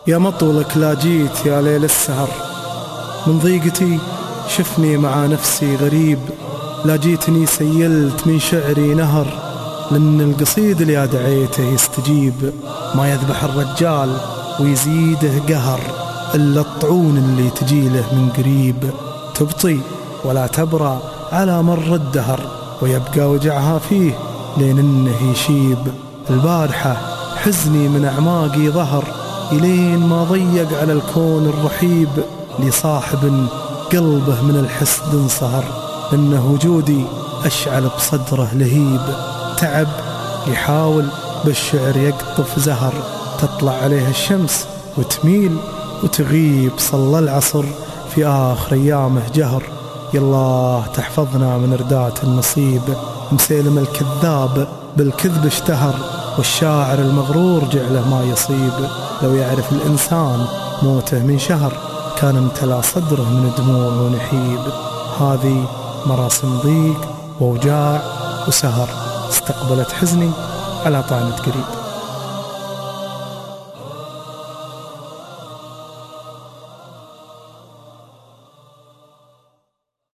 يا مطولك لا جيت يا ليل السهر، من ضيقتي شفني مع نفسي غريب، لا جيتني سيلت من شعري نهر، لأن القصيد اللي دعيته يستجيب، ما يذبح الرجال ويزيده قهر إلا الطعون اللي تجيله من قريب، تبطي ولا تبرى على مر الدهر، ويبقى وجعها فيه لين إنه يشيب. البارحة حزني من أعماقي ظهر، إلين ما ضيق على الكون الرحيب، لصاحب قلبه من الحسد انصهر، إنه وجودي أشعل بصدره لهيب. تعب يحاول بالشعر يقطف زهر، تطلع عليه الشمس وتميل وتغيب، صلى العصر في آخر أيامه جهر، يالله تحفظنا من ردات النصيب. مسيلم الكذاب بالكذب اشتهر، والشاعر المغرور جعله ما يصيب، لو يعرف الإنسان موته من شهر، كان امتلأ صدره من دموع ونحيب. هذه مراسم ضيق ووجاع وسهر، استقبلت حزني على طعنة قريب.